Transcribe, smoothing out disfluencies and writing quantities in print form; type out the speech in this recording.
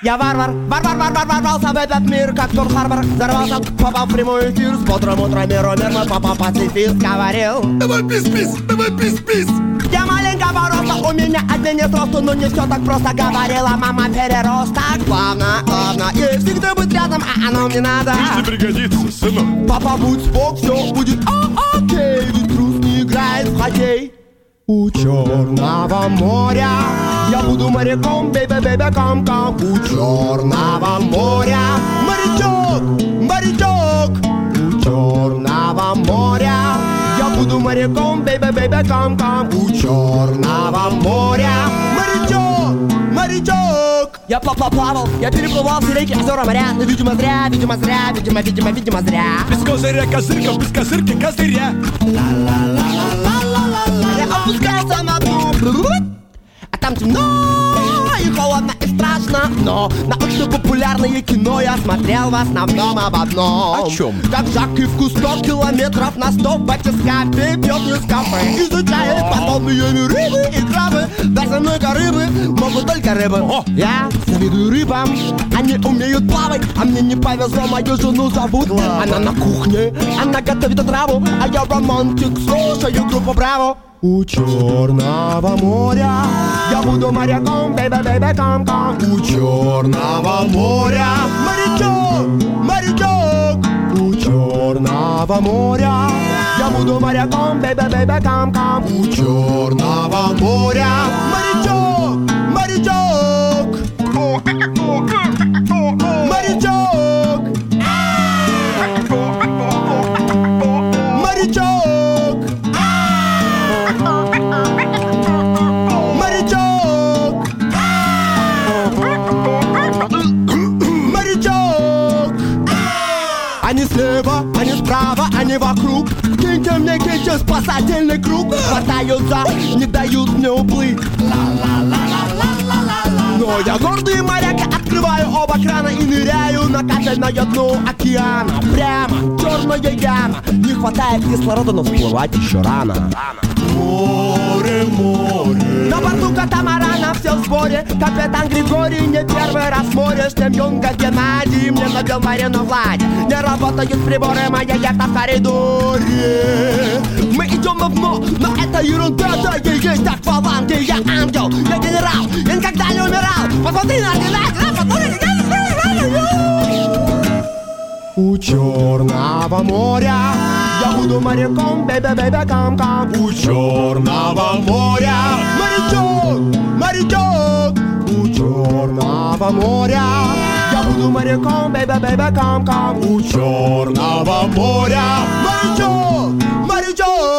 Я варвар, ворвался в этот мир, как Перл-Харбор. Взорвался, попал в прямой эфир. С бодрым утром мир папа пацифист говорил: давай пис-пис, давай пис-пис. Я маленького роста, у меня один нет росту, но не все так просто, говорила мама переросток. Главное, ей всегда быть рядом, а оно мне надо. Пусть не пригодится, сынок. Папа, будь спок, все будет окей. Ведь трус не играет в хоккей. У Черного моря я буду моряком, бэйби, кам-кам. У Черного моря морячок. У Черного моря я буду моряком, бэйби, кам-кам. У Черного моря морячок. Я плавал, я переплывал все реки, озера, моря. Но видимо зря. Без козыря козырька, без козырки козыря. Я опускался на дно, а там темно и холодно и страшно. Но научно-популярное кино я смотрел в основном об одном. О чем? Как Жак Ивку 100 километров на 100 в батискафе пьет из кафе. Изучает подводные рыбы и крабы. Даже много рыбы могут только рыбы. Я завидую рыбам, они умеют плавать. А мне не повезло, мою жену зовут Она на кухне, она готовит отраву. А я романтик, слушаю группу Браво. У Черного моря я буду моряком, бэйби, кам-кам. У Черного моря морячок. У Черного моря я буду моряком, бэйби, кам-кам. У Черного моря морячок. Они слева, они справа, они вокруг. Киньте мне, спасательный круг. Хватаются, не дают мне уплыть. Но я гордый моряк, я открываю оба крана и ныряю на кафельное дно океана. Прямо черная яма. Не хватает кислорода, но всплывать еще рано. Море. На борту катамарана все в сборе. Капитан Григорий не первый раз в море. С ним Юнга Геннадий мне набил Марину Владь. Не работают приборы, моя яхта в коридоре. Мы идем на дно, но это ерунда. Да, я есть акваланг, я ангел, я генерал, я никогда не умирал. Посмотри на У Черного моря я буду моряком, бэйби, кам-кам. У Черного моря морячок. У Черного моря я буду моряком, бэйби, кам-кам. У Черного моря морячок.